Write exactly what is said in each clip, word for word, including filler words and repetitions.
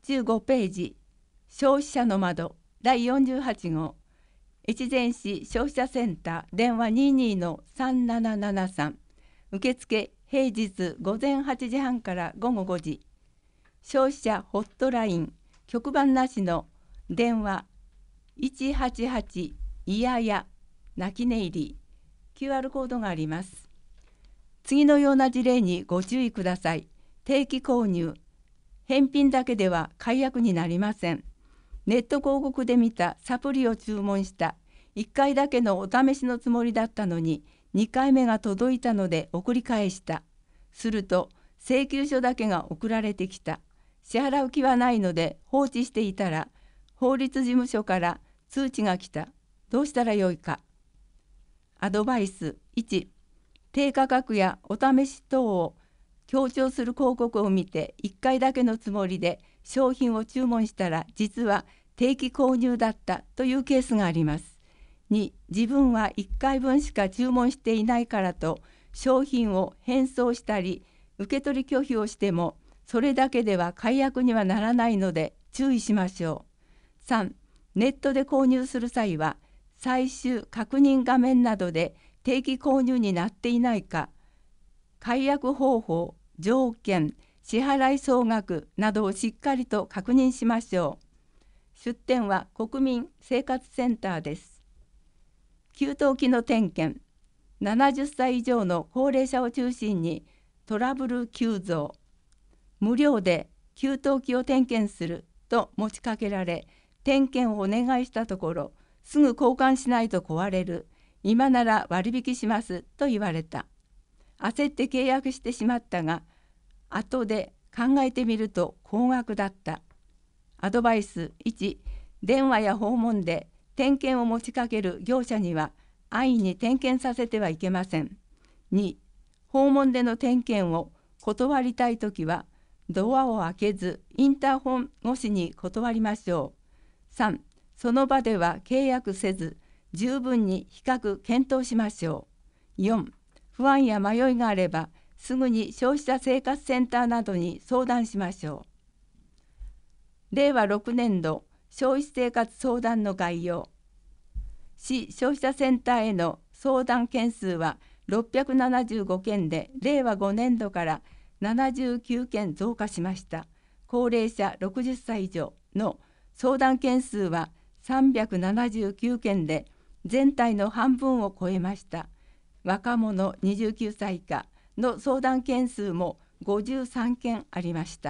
じゅうごページ、消費者の窓だいよんじゅうはち号、越前市消費者センター電話 にじゅうにのさんななななさん、受付平日午前はちじはんから午後ごじ、消費者ホットライン局番なしの電話いちはちはちいやや泣き寝入り キューアール コードがあります。次のような事例にご注意ください。定期購入、返品だけでは解約になりません。ネット広告で見たサプリを注文した。いっかいだけのお試しのつもりだったのににかいめが届いたので送り返した。すると請求書だけが送られてきた。支払う気はないので放置していたら法律事務所から通知が来た。どうしたらよいか。アドバイスいち、低価格やお試し等を強調する広告を見ていっかいだけのつもりで商品を注文したら実は定期購入だったというケースがあります。に、自分はいっかいぶんしか注文していないからと商品を返送したり受け取り拒否をしてもそれだけでは解約にはならないので注意しましょう。さん、ネットで購入する際は最終確認画面などで定期購入になっていないか、解約方法、条件、支払い総額などをしっかりと確認しましょう。出店は国民生活センターです。給湯器の点検、ななじゅっさい以上の高齢者を中心にトラブル急増。無料で給湯器を点検すると持ちかけられ、点検をお願いしたところ、すぐ交換しないと壊れる。今なら割引しますと言われた。焦って契約してしまったが、後で考えてみると高額だった。アドバイスいち、電話や訪問で点検を持ちかける業者には安易に点検させてはいけません。に、訪問での点検を断りたいときは、ドアを開けずインターホン越しに断りましょう。さん、その場では契約せず、十分に比較検討しましょう。よん、不安や迷いがあれば、すぐに消費者生活センターなどに相談しましょう。れいわろくねんど消費生活相談の概要。市消費者センターへの相談件数はろっぴゃくななじゅうごけんで、れいわごねんどからななじゅうきゅうけん増加しました。高齢者ろくじゅっさい以上の相談件数はさんびゃくななじゅうきゅうけんで、全体の半分を超えました。若者にじゅうきゅうさい以下の相談件数もごじゅうさんけんありました。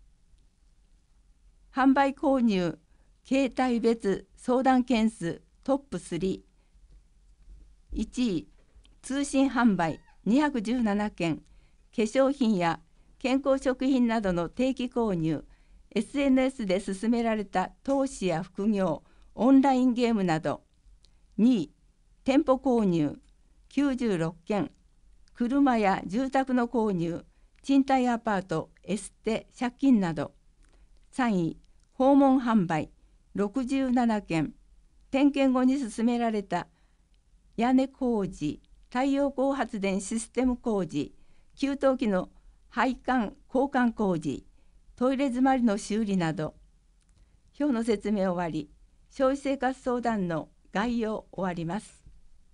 販売購入形態別相談件数トップスリー。いちい、通信販売にひゃくじゅうななけん、化粧品や健康食品などの定期購入、エスエヌエス で勧められた投資や副業、オンラインゲームなど。にい、店舗購入きゅうじゅうろっけん、車や住宅の購入、賃貸アパート、エステ、借金など。さんい、訪問販売ろくじゅうななけん、点検後に勧められた屋根工事、太陽光発電システム工事、給湯器の配管交換工事、トイレ詰まりの修理など。表の説明終わり、消費生活相談の概要終わります。